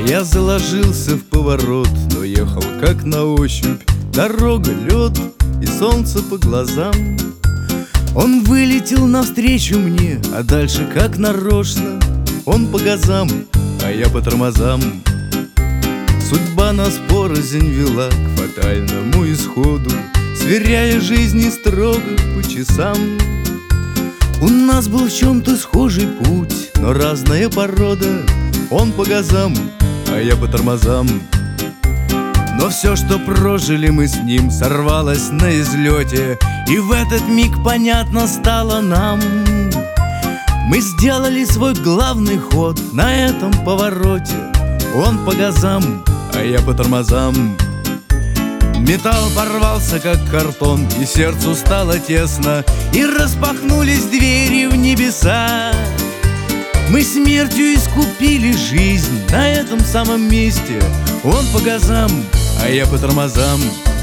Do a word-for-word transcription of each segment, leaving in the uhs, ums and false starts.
Я заложился в поворот, но ехал как на ощупь. Дорога, лед и солнце по глазам. Он вылетел навстречу мне, а дальше как нарочно. Он по газам, а я по тормозам. Судьба нас порознь вела к фатальному исходу, сверяя жизни строго по часам. У нас был в чем-то схожий путь, но разная порода. Он по газам, а я по тормозам. Но все, что прожили мы с ним, сорвалось на излете. И в этот миг понятно стало нам: мы сделали свой главный ход на этом повороте. Он по газам, а я по тормозам. Металл порвался, как картон, и сердцу стало тесно, и распахнулись двери в небеса. Мы смертью искупили жизнь на этом самом месте. Он по газам, а я по тормозам.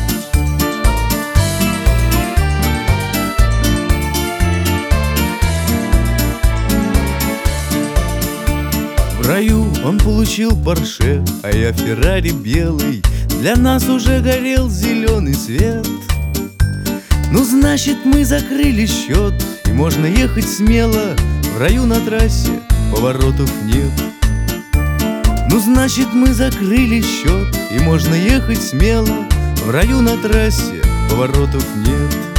В раю он получил Порше, а я Феррари белый. Для нас уже горел зеленый свет. Ну, значит, мы закрыли счет, и можно ехать смело. В раю на трассе поворотов нет. Ну, значит, мы закрыли счет, и можно ехать смело. В раю на трассе поворотов нет.